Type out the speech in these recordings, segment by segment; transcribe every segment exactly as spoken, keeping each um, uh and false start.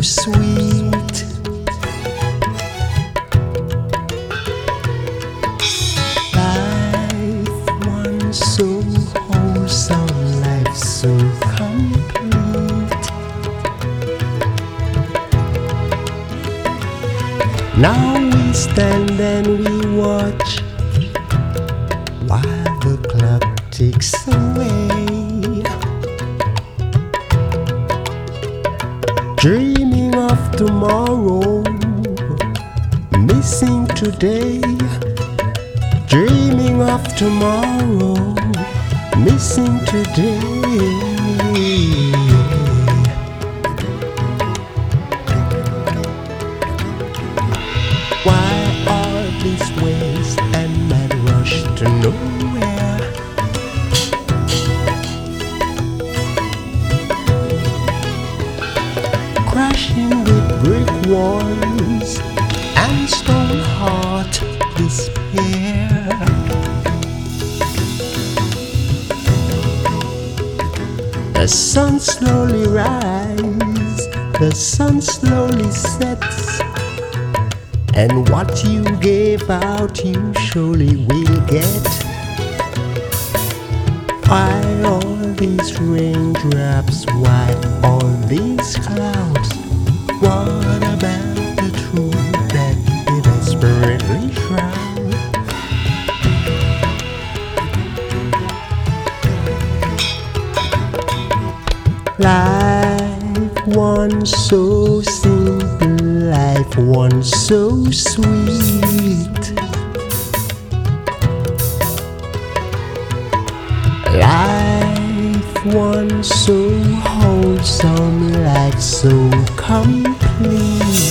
sweet. Life once so wholesome, life so complete. Now we stand and we watch while the clock ticks away, dreaming of tomorrow, missing today. Dreaming of tomorrow, missing today. Why all these ways and mad rush to nowhere? Crashing with brick walls and stone heart despair. The sun slowly rises, the sun slowly sets, and what you gave out you surely will get. Why all these raindrops, why all these clouds? What about the truth that you desperately shroud? Life once so simple, life once so sweet. Life once so wholesome, life so complete.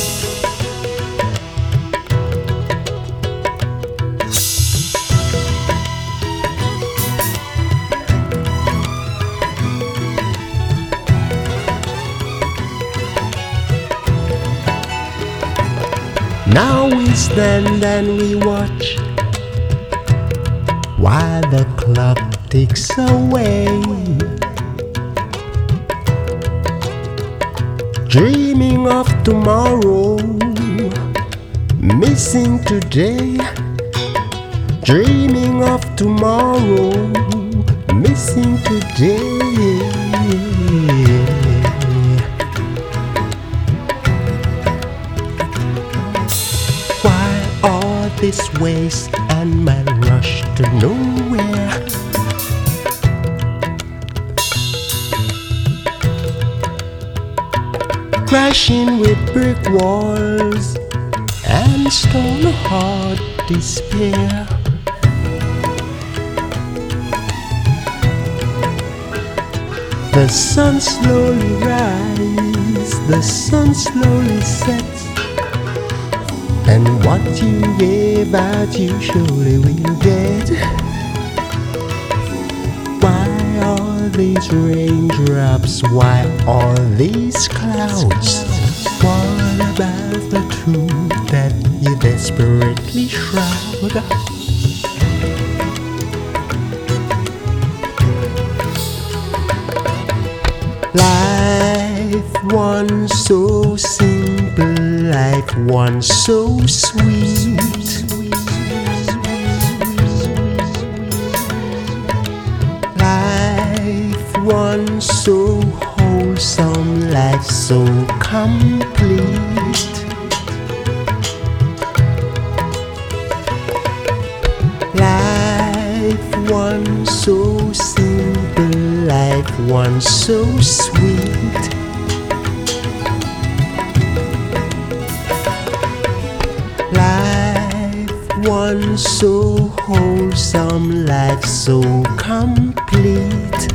Now we stand and we watch while the clock ticks away, dreaming of tomorrow, missing today. Dreaming of tomorrow, missing today. This waste and man rush to nowhere. Crashing with brick walls and stone hard despair. The sun slowly rises, the sun slowly sets, and what you gave out you surely will get. Why all these raindrops, why all these clouds? What about the truth that you desperately shroud? Life once so simple, life once so sweet. Life once so wholesome, life so complete. Life once so simple, life once so sweet. Life once so wholesome, life so complete.